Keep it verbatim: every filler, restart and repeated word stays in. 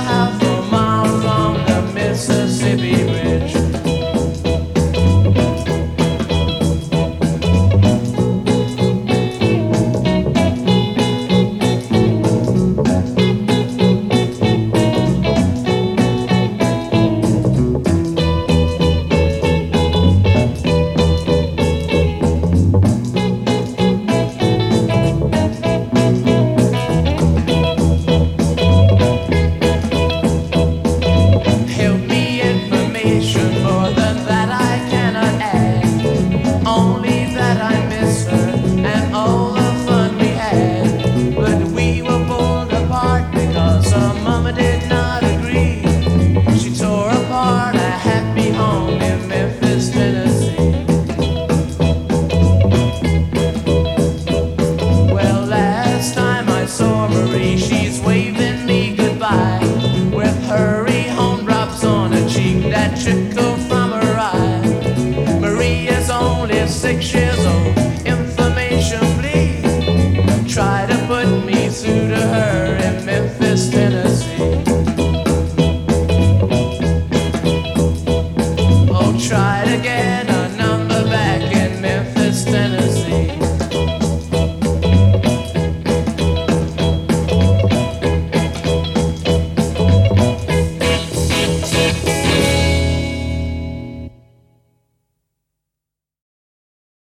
half a mile along the Mississippi Bridge. She's waving me goodbye with hurry home drops on her cheek that trickle from her eye. Maria's only six years old. Information, please. Try to put me through to her in Memphis, Tennessee. Oh, try to get